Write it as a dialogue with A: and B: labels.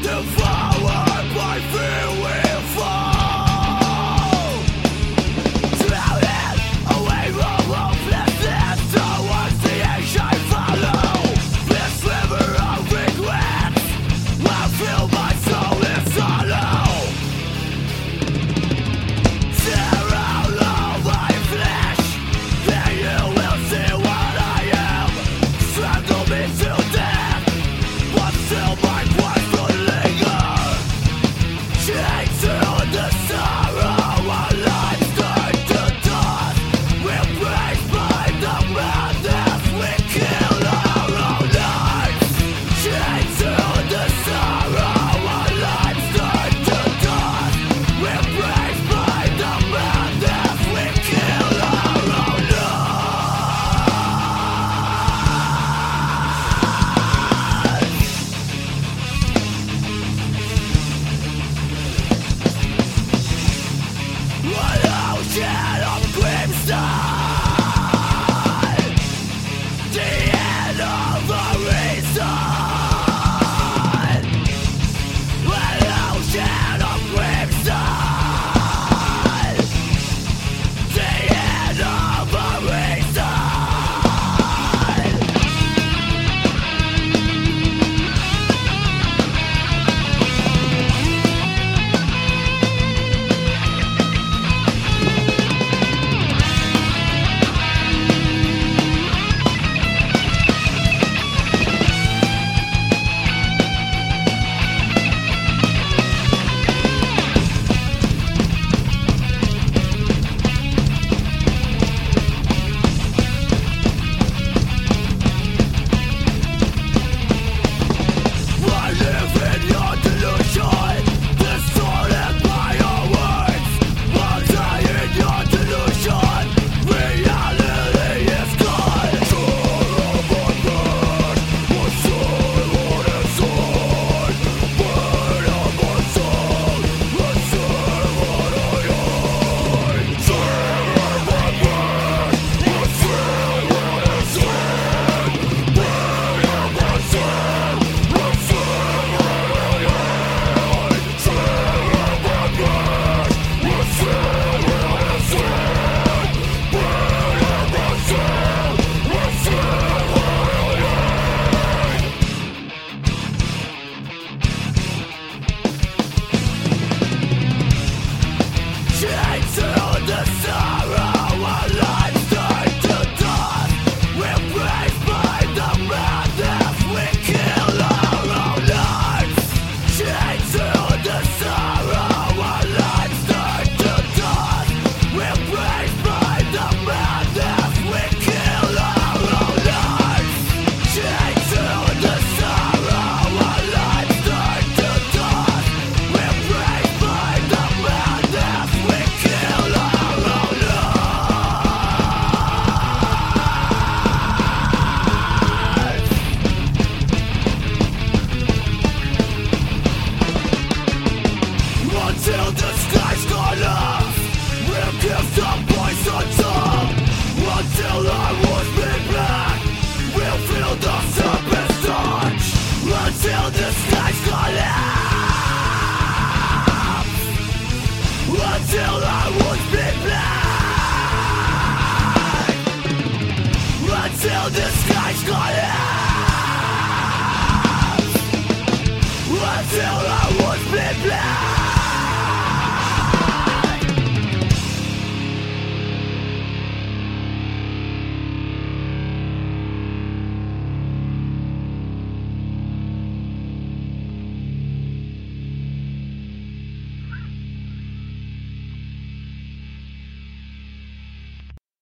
A: Devoured by fear we fall, drowning away from hopelessness towards the edge I follow. This river of regrets will fill my soul in sorrow. Tear out all my flesh, then you will see what I am. Strangle me to death, but still my voice will linger. Chained to the sorrow, our lives turn to dust. We're braced by the madness, we kill our own lives. Chained to the sorrow, our lives turn to dust. We're braced by the madness, we kill our own lives. What ocean of crimson, the end of the reason. What ocean of crimson, the end of the reason. I live in your delusion, distorted by your words. I die in your delusion, reality is gone. Sure of my blood, my soul on its own. Burn of my soul, I serve what I own. Sure of my blood, I serve what its own. Burn of my soul, I serve what I own. Sure of my blood, I serve what its own. Burn of my soul, I serve what I own. Chained to the sorrow, our lives turn to dust. We're braced by the madness, we kill our own lives. Chained to the sorrow, our lives turn to dust. We're braced by the madness, we kill our own lives. Chained to the sorrow, our lives turn to dust. We're braced by the madness, we kill our own lives. Until the sky's gone up, we'll give the poison tongue. Until our wounds bleed black, we'll feel the serpent's touch. Until the sky's gone up, until our wounds bleed black, until the sky's gone up, until our wounds bleed black.